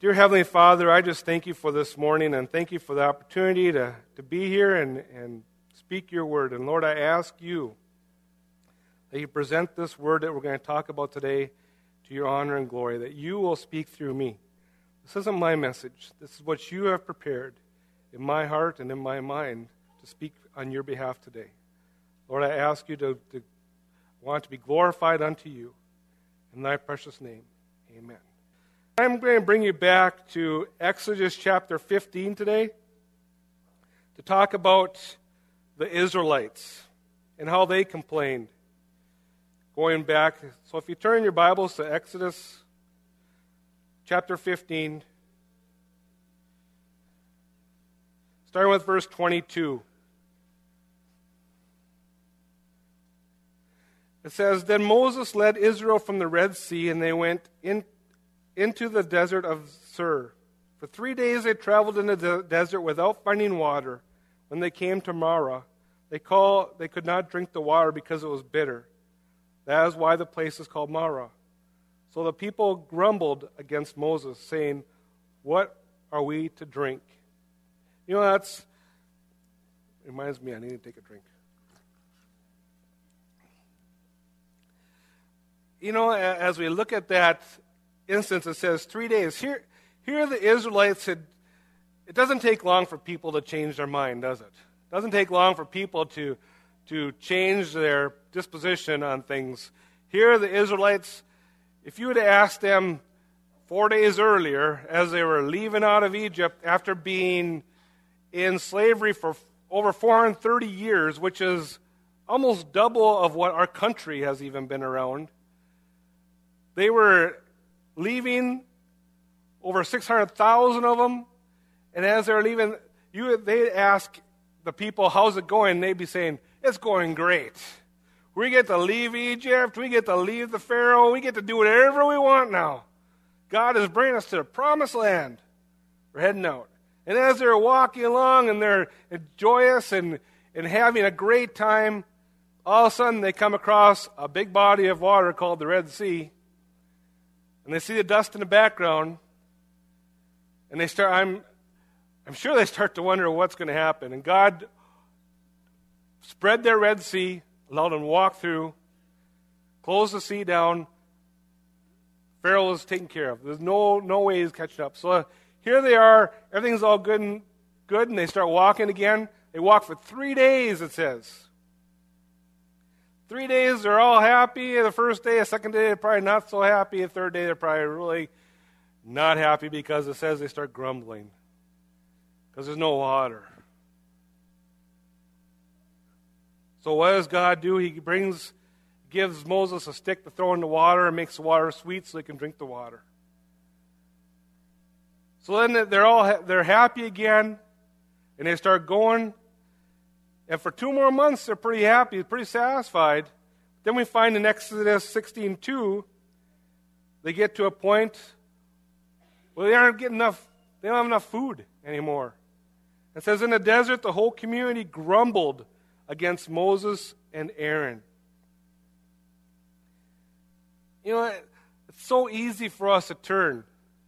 Dear Heavenly Father, I just thank you for this morning and thank you for the opportunity to be here and speak your word. And Lord, I ask you that you present this word that we're going to talk about today to your honor and glory, that you will speak through me. This isn't my message. This is what you have prepared in my heart and in my mind to speak on your behalf today. Lord, I ask you to want to be glorified unto you. In thy precious name, amen. I'm going to bring you back to Exodus chapter 15 today to talk about the Israelites and how they complained. Going back, so if you turn your Bibles to Exodus chapter 15, starting with verse 22. It says, Then Moses led Israel from the Red Sea, and they went into the desert of Sur. For 3 days they traveled in the desert without finding water. When they came to Marah, they could not drink the water because it was bitter. That is why the place is called Marah. So the people grumbled against Moses, saying, What are we to drink? You know, that reminds me I need to take a drink. You know, as we look at that instance, it says 3 days. Here the Israelites it doesn't take long for people to change their mind, does it? It doesn't take long for people to change their disposition on things. Here the Israelites, if you would have asked them 4 days earlier, as they were leaving out of Egypt after being in slavery for over 430 years, which is almost double of what our country has even been around, they were leaving, over 600,000 of them, and as they're leaving, they'd ask the people, how's it going? And they'd be saying, it's going great. We get to leave Egypt, we get to leave the Pharaoh, we get to do whatever we want now. God is bringing us to the promised land. We're heading out. And as they're walking along and they're joyous and having a great time, all of a sudden they come across a big body of water called the Red Sea. And they see the dust in the background, and they start. I'm sure they start to wonder what's going to happen. And God spread their Red Sea, allowed them to walk through, closed the sea down. Pharaoh was taken care of. There's no way he's catching up. So here they are. Everything's all good, and they start walking again. They walk for 3 days. It says. 3 days, they're all happy. The first day, the second day, they're probably not so happy. The third day, they're probably really not happy because it says they start grumbling because there's no water. So what does God do? He gives Moses a stick to throw in the water and makes the water sweet so they can drink the water. So then they're happy again, and they start going. And for 2 more months, they're pretty happy, pretty satisfied. Then we find in Exodus 16:2, they get to a point where they don't have enough food anymore. It says, in the desert, the whole community grumbled against Moses and Aaron. You know, it's so easy for us to turn.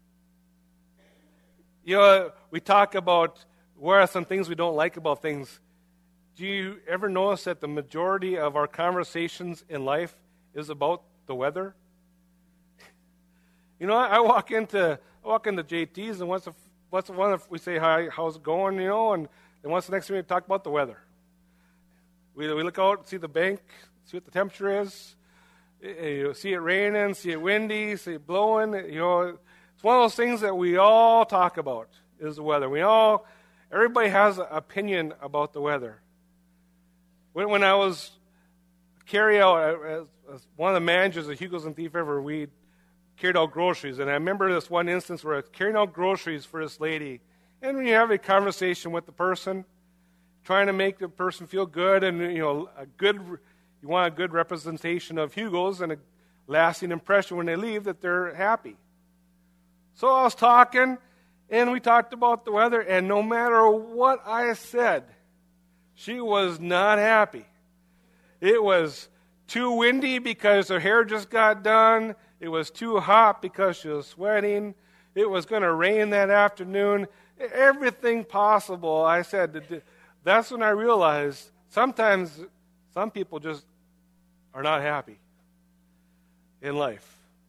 You know, we talk about what are some things we don't like about things. Do you ever notice that the majority of our conversations in life is about the weather? You know, I walk into JT's, and what's the one if we say hi, how's it going, you know, and what's the next thing we talk about? The weather. We look out, see the bank, see what the temperature is. You see it raining, see it windy, see it blowing. You know, it's one of those things that we all talk about is the weather. Everybody has an opinion about the weather. When I was carry out as one of the managers of Hugo's and Thief River, we carried out groceries, and I remember this one instance where I was carrying out groceries for this lady, and when you have a conversation with the person, trying to make the person feel good, and you want a good representation of Hugo's and a lasting impression when they leave that they're happy. So I was talking, and we talked about the weather, and no matter what I said, she was not happy. It was too windy because her hair just got done. It was too hot because she was sweating. it was going to rain that afternoon. Everything possible. I said, that's when I realized sometimes some people just are not happy in life.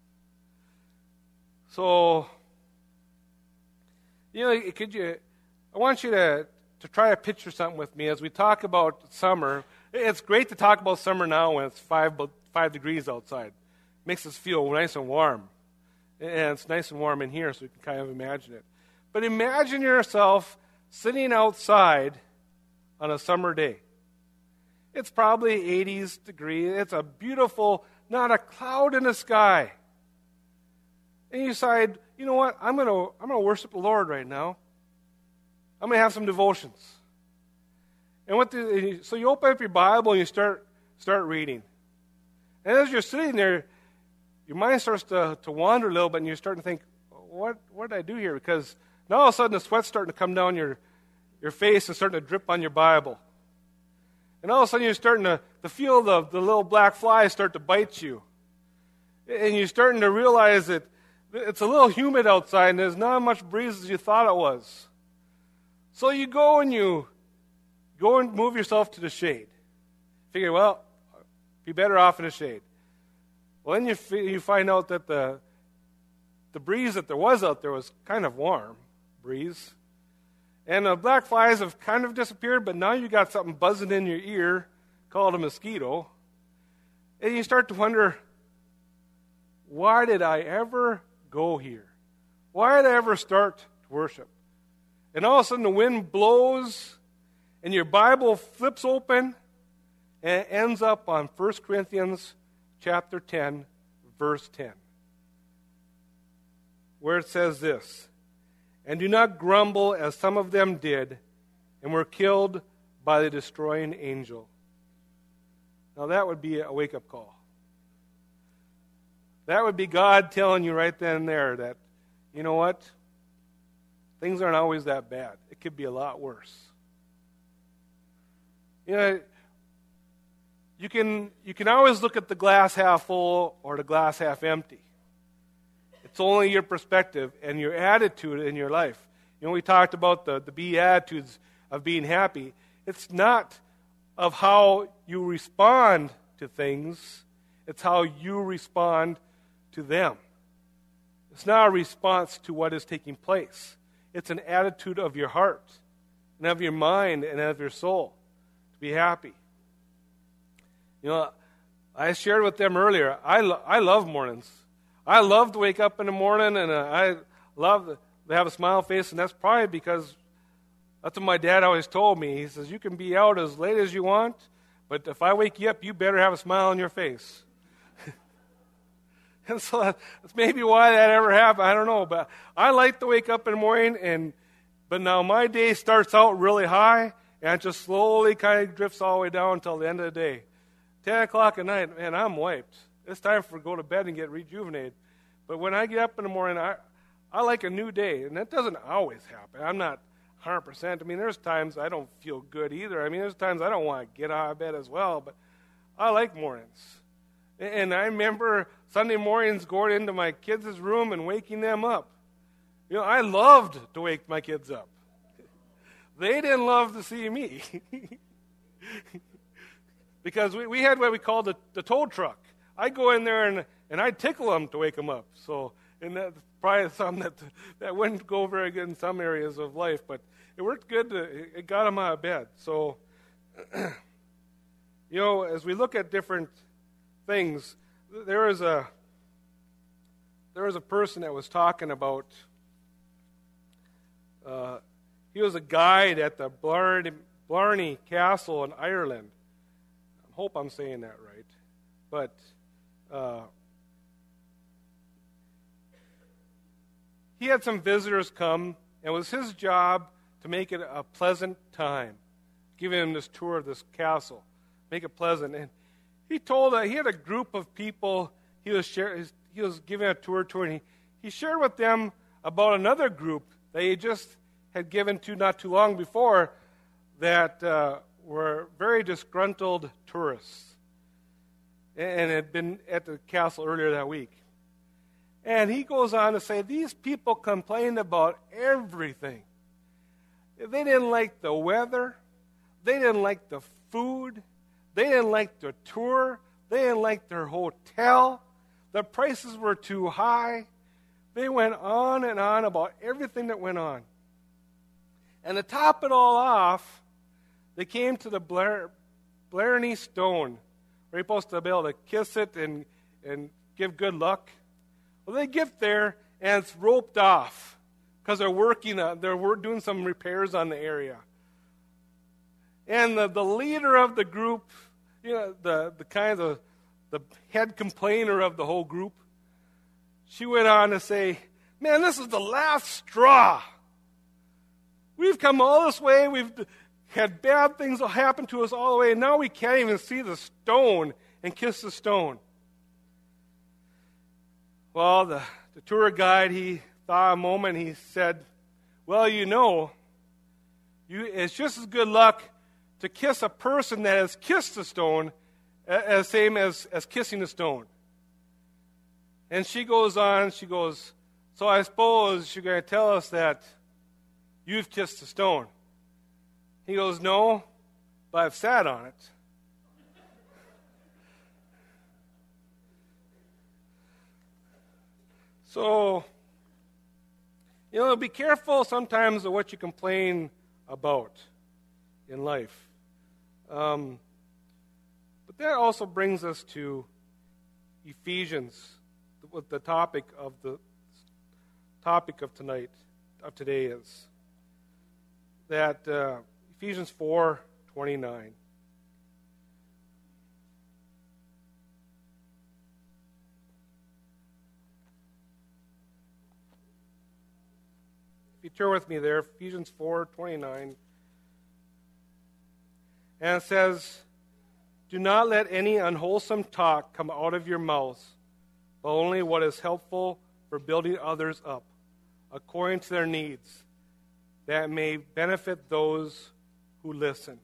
So, I want you to try to picture something with me as we talk about summer. It's great to talk about summer now when it's 5 degrees outside. It makes us feel nice and warm. And it's nice and warm in here, so you can kind of imagine it. But imagine yourself sitting outside on a summer day. It's probably 80s degrees. It's a beautiful, not a cloud in the sky. And you decide, you know what? I'm gonna worship the Lord right now. I'm gonna have some devotions. And so you open up your Bible and you start reading. And as you're sitting there, your mind starts to wander a little bit, and you're starting to think, what did I do here? Because now all of a sudden the sweat's starting to come down your face and starting to drip on your Bible. And all of a sudden you're starting to feel the little black flies start to bite you. And you're starting to realize that it's a little humid outside and there's not much breeze as you thought it was. So you go and move yourself to the shade. Figure, well, be better off in the shade. Well, then you find out that the breeze that there was out there was kind of warm breeze. And the black flies have kind of disappeared, but now you got something buzzing in your ear called a mosquito. And you start to wonder, why did I ever go here? Why did I ever start to worship? And all of a sudden the wind blows, and your Bible flips open, and it ends up on 1 Corinthians chapter 10, verse 10, where it says this, "And do not grumble as some of them did, and were killed by the destroying angel." Now that would be a wake-up call. That would be God telling you right then and there that, you know what? Things aren't always that bad. It could be a lot worse. You can always look at the glass half full or the glass half empty. It's only your perspective and your attitude in your life. We talked about the Beatitudes of being happy. It's not of how you respond to things. It's how you respond to them. It's not a response to what is taking place. It's an attitude of your heart and of your mind and of your soul to be happy. I shared with them earlier, I love mornings. I love to wake up in the morning, and I love to have a smile face, and that's probably because that's what my dad always told me. He says, you can be out as late as you want, but if I wake you up, you better have a smile on your face. And so that's maybe why that ever happened. I don't know, but I like to wake up in the morning, but now my day starts out really high, and it just slowly kind of drifts all the way down until the end of the day. 10 o'clock at night, man, I'm wiped. It's time for go to bed and get rejuvenated. But when I get up in the morning, I like a new day, and that doesn't always happen. I'm not 100%. I mean, there's times I don't feel good either. I mean, there's times I don't want to get out of bed as well, but I like mornings. And I remember Sunday mornings going into my kids' room and waking them up. I loved to wake my kids up. They didn't love to see me. Because we had what we called the tow truck. I'd go in there and I'd tickle them to wake them up. So, and that's probably something that wouldn't go very good in some areas of life, but it worked good. It got them out of bed. So, as we look at different things, there was a person that was talking about. He was a guide at the Blarney Castle in Ireland. I hope I'm saying that right, but he had some visitors come, and it was his job to make it a pleasant time, giving him this tour of this castle, make it pleasant. And he told he had a group of people he was giving a tour to, and he shared with them about another group that he just had given to not too long before that were very disgruntled tourists and had been at the castle earlier that week. And he goes on to say, these people complained about everything. They didn't like the weather. They didn't like the food. They didn't like the tour. They didn't like their hotel. The prices were too high. They went on and on about everything that went on. And to top it all off, they came to the Blarney Stone, where you're supposed to be able to kiss it and give good luck. Well, they get there, and it's roped off because they're doing some repairs on the area. And the leader of the group, the head complainer of the whole group, she went on to say, man, this is the last straw. We've come all this way. We've had bad things happen to us all the way, and now we can't even see the stone and kiss the stone. Well, the tour guide, he thought a moment. He said, well, it's just as good luck to kiss a person that has kissed the stone as same as kissing the stone. And she goes on, so I suppose you're going to tell us that you've kissed the stone. He goes, no, but I've sat on it. So, be careful sometimes of what you complain about in life. But that also brings us to Ephesians, what the topic of today is. That Ephesians 4:29. If you turn with me there, Ephesians 4:29. And it says, do not let any unwholesome talk come out of your mouths, but only what is helpful for building others up, according to their needs, that may benefit those who listen.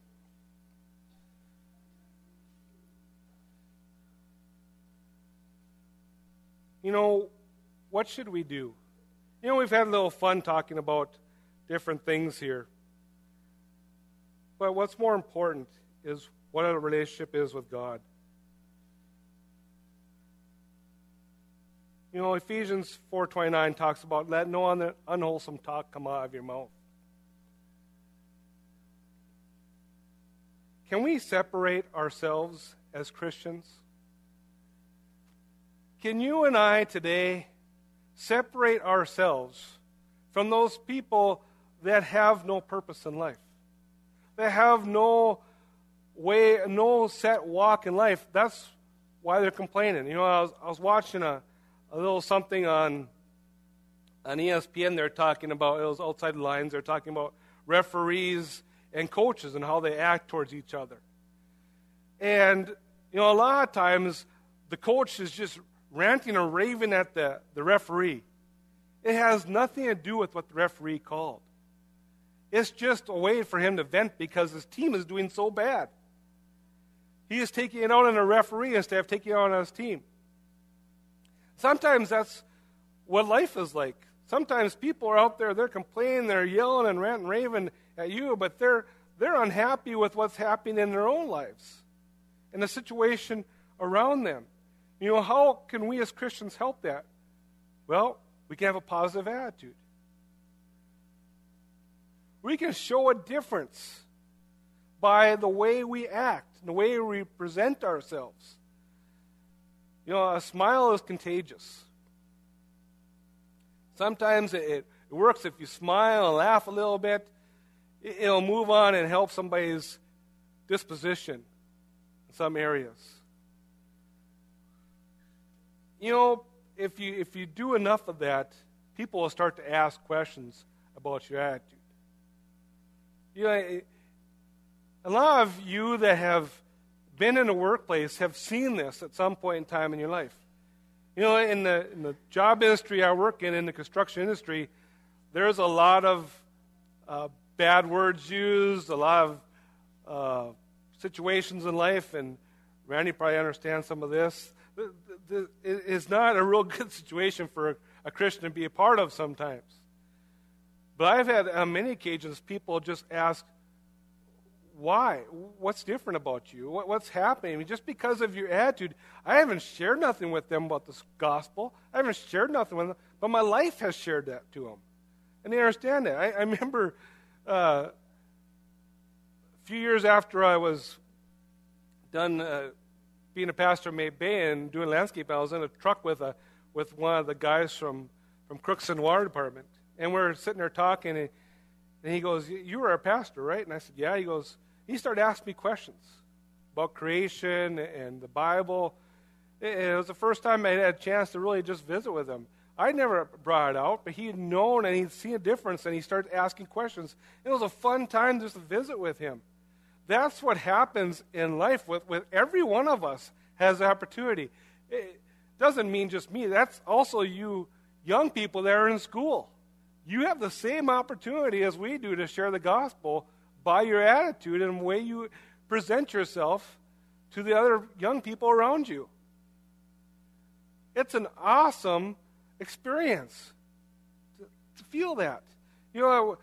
What should we do? We've had a little fun talking about different things here. But what's more important is what a relationship is with God. Ephesians 4:29 talks about let no unwholesome talk come out of your mouth. Can we separate ourselves as Christians? Can you and I today separate ourselves from those people that have no purpose in life? They have no set walk in life. That's why they're complaining. I was watching a little something on ESPN. They're talking about, it was outside the lines, they're talking about referees and coaches and how they act towards each other. And, a lot of times the coach is just ranting or raving at the referee. It has nothing to do with what the referee called. It's just a way for him to vent because his team is doing so bad. He is taking it out on a referee instead of taking it out on his team. Sometimes that's what life is like. Sometimes people are out there, they're complaining, they're yelling and ranting and raving at you, but they're unhappy with what's happening in their own lives and the situation around them. How can we as Christians help that? Well, we can have a positive attitude. We can show a difference by the way we act, the way we present ourselves. A smile is contagious. Sometimes it works if you smile and laugh a little bit. It'll move on and help somebody's disposition in some areas. If you do enough of that, people will start to ask questions about your attitude. A lot of you that have been in a workplace have seen this at some point in time in your life. In the job industry I work in the construction industry, there's a lot of bad words used, a lot of situations in life, and Randy probably understands some of this. it is not a real good situation for a Christian to be a part of sometimes. But I've had on many occasions people just ask, why? What's different about you? What's happening? I mean, just because of your attitude, I haven't shared nothing with them about this gospel. I haven't shared nothing with them, but my life has shared that to them. And they understand that. I remember a few years after I was done being a pastor at May Bay and doing landscape, I was in a truck with one of the guys from Crookston Water Department. And we're sitting there talking, and he goes, "You were a pastor, right?" And I said, "Yeah." He started asking me questions about creation and the Bible. It was the first time I had a chance to really just visit with him. I never brought it out, but he had known and he'd seen a difference, and he started asking questions. It was a fun time just to visit with him. That's what happens in life with every one of us has the opportunity. It doesn't mean just me. That's also you young people that are in school. You have the same opportunity as we do to share the gospel by your attitude and the way you present yourself to the other young people around you. It's an awesome experience to feel that. You know,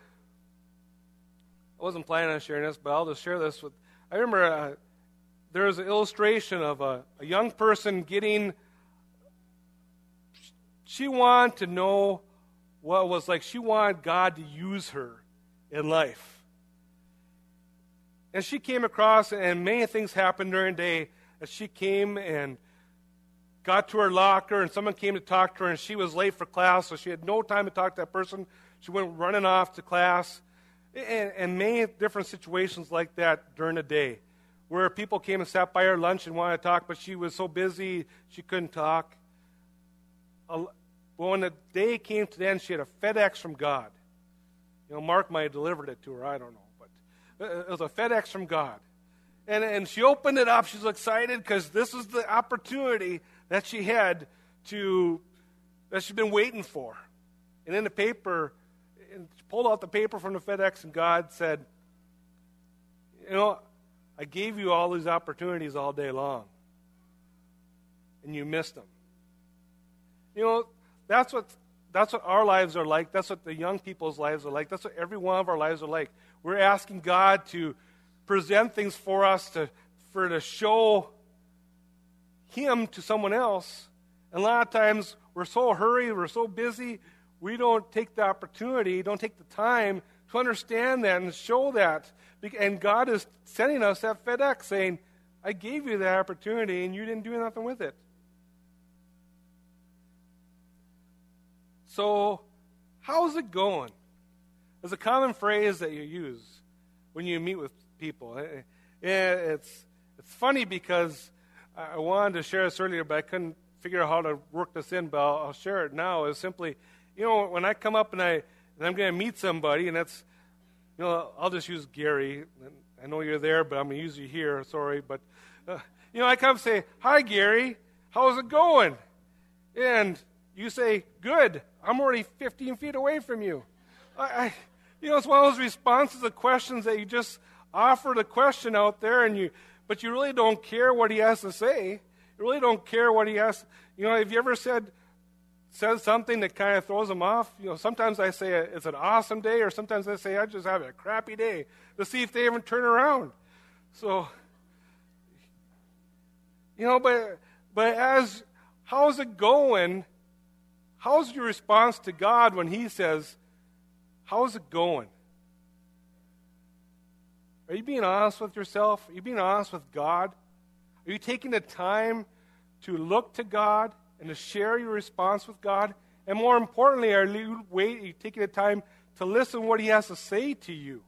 I wasn't planning on sharing this, but I'll just share this with. I remember there was an illustration of a young person getting. She wanted to know what it was like. She wanted God to use her in life. And she came across, and many things happened during the day, as she came and got to her locker, and someone came to talk to her, and she was late for class, so she had no time to talk to that person. She went running off to class. And many different situations like that during the day, where people came and sat by her lunch and wanted to talk, but she was so busy she couldn't talk. Well, when the day came to the end, she had a FedEx from God. You know, Mark might have delivered it to her, I don't know, but it was a FedEx from God. And she opened it up. She was excited because this was the opportunity that she had that she'd been waiting for. And in the paper, and she pulled out the paper from the FedEx, and God said, "You know, I gave you all these opportunities all day long, and you missed them." You know, that's what our lives are like. That's what the young people's lives are like. That's what every one of our lives are like. We're asking God to present things for us to show Him to someone else. And a lot of times we're so hurried, we're so busy, we don't take the opportunity, don't take the time to understand that and show that. And God is sending us that FedEx saying, "I gave you that opportunity and you didn't do nothing with it." So, how's it going? There's a common phrase that you use when you meet with people. It's funny because I wanted to share this earlier, but I couldn't figure out how to work this in, but I'll share it now. It's simply, you know, when I come up and I'm going to meet somebody, and that's, you know, I'll just use Gary. I know you're there, but I'm going to use you here. Sorry, but, you know, I come and say, "Hi, Gary. How's it going?" And you say, "Good. I'm already 15 feet away from you." You know, it's one of those responses of questions that you just offer the question out there, but you really don't care what he has to say. You really don't care what he has. You know, have you ever said something that kind of throws them off? You know, sometimes I say it's an awesome day, or sometimes I say I just have a crappy day, to see if they even turn around. So, you know, but how's it going? How's your response to God when He says, "How's it going?" Are you being honest with yourself? Are you being honest with God? Are you taking the time to look to God and to share your response with God? And more importantly, are you taking the time to listen to what He has to say to you?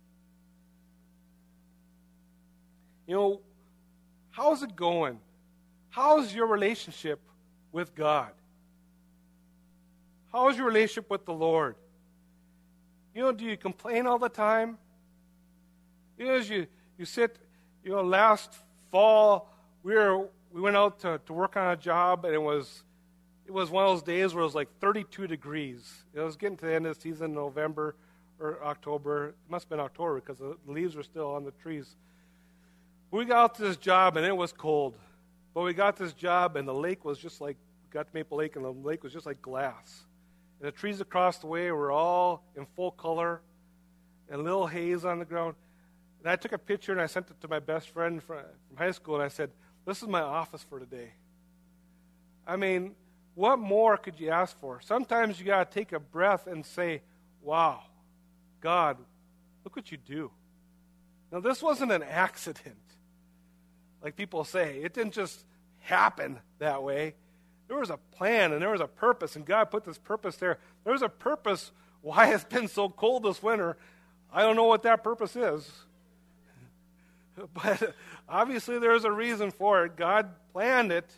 You know, how's it going? How's your relationship with God? How's your relationship with the Lord? You know, do you complain all the time? You know, as you sit, you know, last fall, we went out to work on a job, and it was one of those days where it was like 32 degrees. It was getting to the end of the season, November or October. It must have been October because the leaves were still on the trees. We got out to this job, and it was cold. But we got this job, and the lake was just like, we got to Maple Lake, and the lake was just like glass. And the trees across the way were all in full color, and a little haze on the ground. And I took a picture, and I sent it to my best friend from high school, and I said, this is my office for today. I mean, what more could you ask for? Sometimes you got to take a breath and say, wow, God, look what you do. Now, this wasn't an accident, like people say. It didn't just happen that way. There was a plan, and there was a purpose, and God put this purpose there. There was a purpose why it's been so cold this winter. I don't know what that purpose is. But obviously there's a reason for it. God planned it.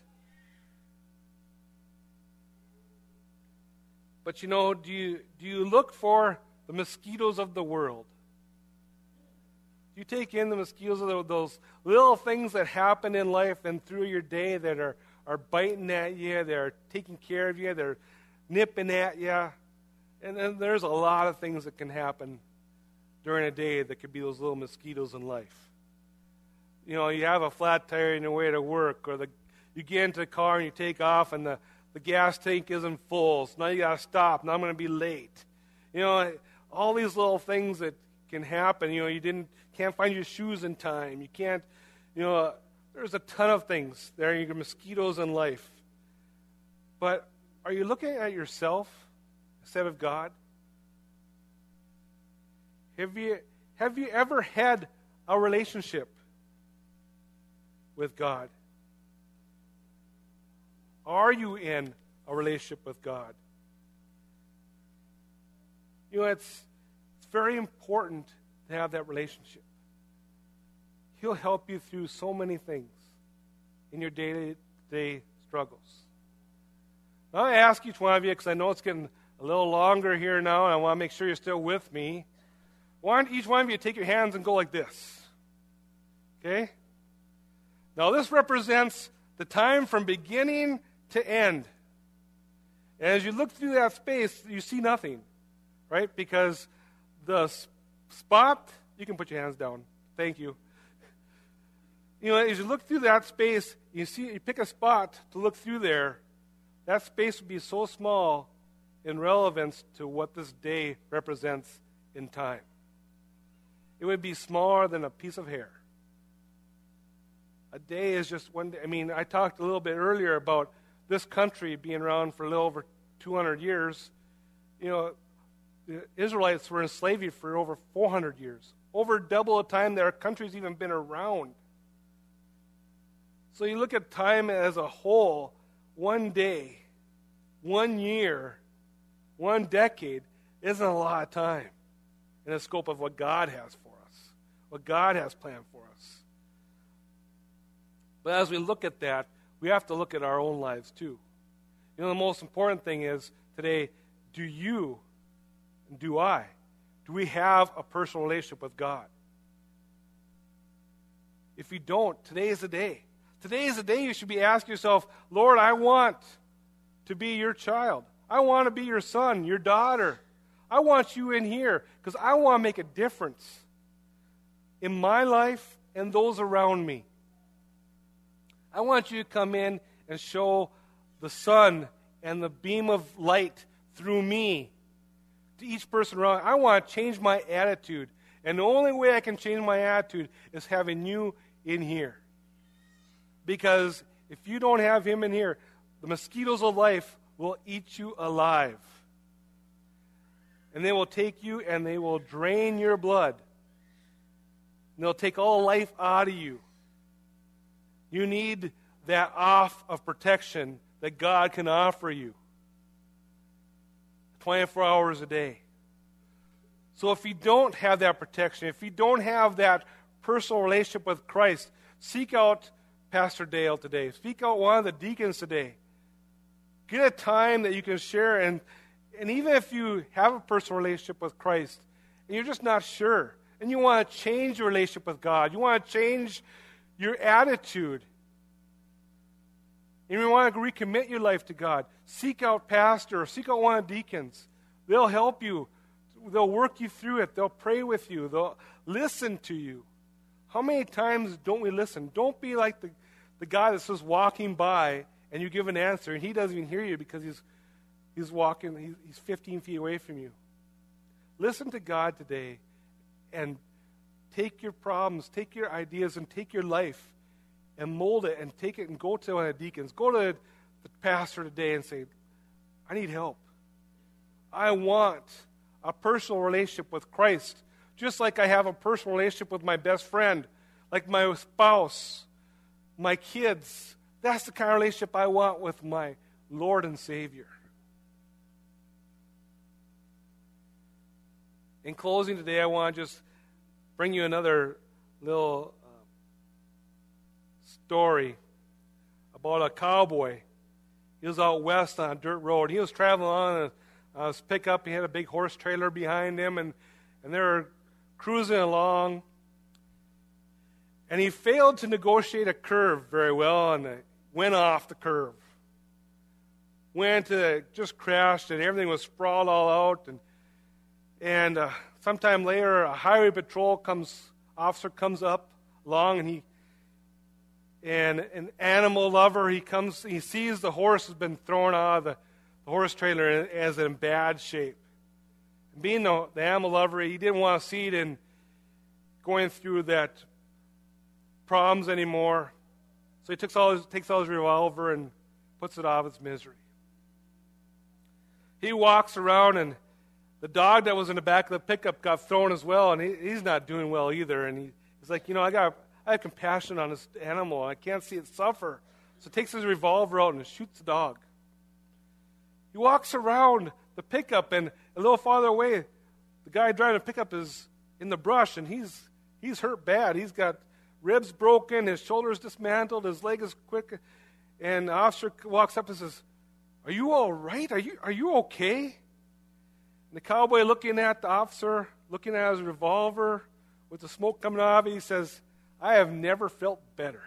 But do you look for the mosquitoes of the world? Do you take in the mosquitoes of those little things that happen in life and through your day that are biting at you, they're taking care of you, they're nipping at you? And then there's a lot of things that can happen during a day that could be those little mosquitoes in life. You have a flat tire on your way to work, or you get into the car and you take off and the gas tank isn't full, so now you got to stop. Now I'm going to be late. All these little things that can happen. You can't find your shoes in time. You can't, there's a ton of things. There are mosquitoes in life. But are you looking at yourself instead of God? Have you ever had a relationship with God? Are you in a relationship with God? It's very important to have that relationship. He'll help you through so many things in your day-to-day struggles. Now, I ask each one of you, because I know it's getting a little longer here now, and I want to make sure you're still with me. I want each one of you to take your hands and go like this. Okay? Now, this represents the time from beginning to end. And as you look through that space, you see nothing, right? Because the spot, you can put your hands down. Thank you. As you look through that space, you pick a spot to look through there. That space would be so small in relevance to what this day represents in time. It would be smaller than a piece of hair. A day is just one day. I talked a little bit earlier about this country being around for a little over 200 years. The Israelites were in slavery for over 400 years. Over double the time that our country's even been around. So you look at time as a whole, one day, 1 year, 1 decade isn't a lot of time in the scope of what God has for us, what God has planned for us. But as we look at that, we have to look at our own lives too. The most important thing is today, do you and do I, do we have a personal relationship with God? If you don't, today is the day. Today is the day you should be asking yourself, Lord, I want to be your child. I want to be your son, your daughter. I want you in here because I want to make a difference in my life and those around me. I want you to come in and show the sun and the beam of light through me to each person around. I want to change my attitude. And the only way I can change my attitude is having you in here. Because if you don't have him in here, the mosquitoes of life will eat you alive. And they will take you and they will drain your blood. And they'll take all life out of you. You need that off of protection that God can offer you 24 hours a day. So if you don't have that protection, if you don't have that personal relationship with Christ, seek out Pastor Dale today. Seek out one of the deacons today. Get a time that you can share. And even if you have a personal relationship with Christ and you're just not sure, and you want to change your relationship with God, you want to change your attitude, and you want to recommit your life to God, seek out pastor or seek out one of the deacons. They'll help you. They'll work you through it. They'll pray with you. They'll listen to you. How many times don't we listen? Don't be like the guy that's just walking by and you give an answer and he doesn't even hear you because he's walking, he's 15 feet away from you. Listen to God today and take your problems, take your ideas, and take your life and mold it and take it and go to one of the deacons. Go to the pastor today and say, I need help. I want a personal relationship with Christ, just like I have a personal relationship with my best friend, like my spouse, my kids. That's the kind of relationship I want with my Lord and Savior. In closing today, I want to just bring you another little story about a cowboy. He was out west on a dirt road. He was traveling on his pickup. He had a big horse trailer behind him, and they were cruising along. And he failed to negotiate a curve very well, and it went off the curve. Just crashed, and everything was sprawled all out. And sometime later, a highway patrol officer comes up along, and an animal lover, he sees the horse has been thrown out of the horse trailer as in bad shape. And being the animal lover, he didn't want to see it in going through that problems anymore. So he takes all his revolver and puts it out of its misery. He walks around, and the dog that was in the back of the pickup got thrown as well, and he's not doing well either. And he's like, I have compassion on this animal. I can't see it suffer. So he takes his revolver out and shoots the dog. He walks around the pickup, and a little farther away, the guy driving the pickup is in the brush, and he's hurt bad. He's got ribs broken, his shoulder's dismantled, his leg is quick. And the officer walks up and says, "Are you all right? Are you okay?" And the cowboy, looking at the officer, looking at his revolver with the smoke coming out of it, he says, "I have never felt better.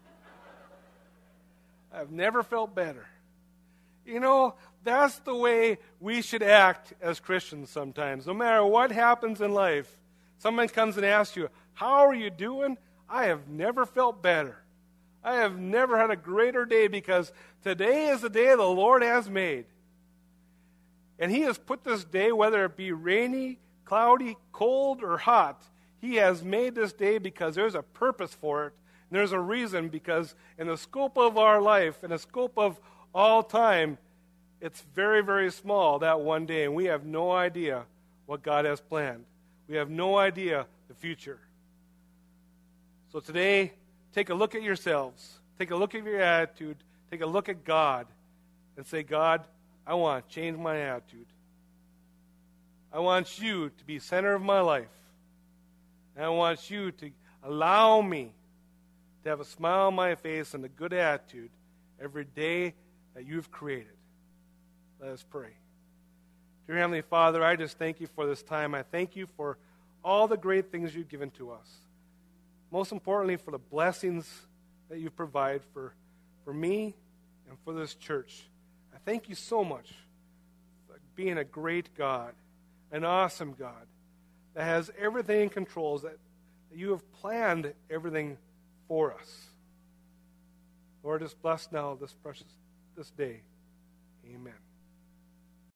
I have never felt better." That's the way we should act as Christians sometimes. No matter what happens in life, someone comes and asks you, "How are you doing?" I have never felt better. I have never had a greater day, because today is the day the Lord has made. And He has put this day, whether it be rainy, cloudy, cold, or hot, He has made this day because there's a purpose for it. And there's a reason, because in the scope of our life, in the scope of all time, it's very, very small, that one day. And we have no idea what God has planned. We have no idea the future. So today, take a look at yourselves. Take a look at your attitude. Take a look at God and say, "God, I want to change my attitude. I want you to be center of my life. And I want you to allow me to have a smile on my face and a good attitude every day that you've created." Let us pray. Dear Heavenly Father, I just thank you for this time. I thank you for all the great things you've given to us. Most importantly, for the blessings that you provide for me and for this church. I thank you so much for being a great God, an awesome God that has everything in control, that you have planned everything for us. Lord, just bless now this day. Amen.